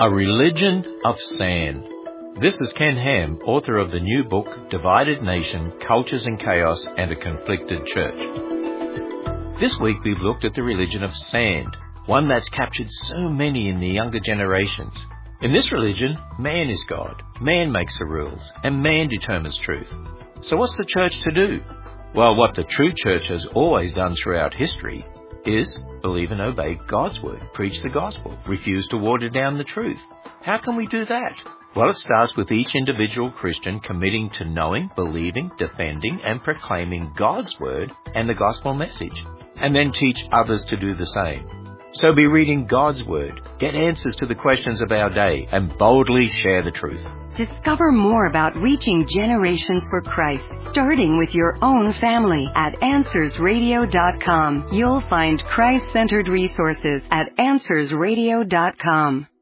A Religion of Sand. This is Ken Ham, author of the new book, Divided Nation, Cultures in Chaos and a Conflicted Church. This week we've looked at the religion of sand, one that's captured so many in the younger generations. In this religion, man is God, man makes the rules, and man determines truth. So what's the church to do? Well, what the true church has always done throughout history is believe and obey God's word, preach the gospel, refuse to water down the truth. How can we do that? Well, it starts with each individual Christian committing to knowing, believing, defending, and proclaiming God's word and the gospel message, and then teach others to do the same. So be reading God's word, get answers to the questions of our day, and boldly share the truth. Discover more about reaching generations for Christ, starting with your own family at AnswersRadio.com. You'll find Christ-centered resources at AnswersRadio.com.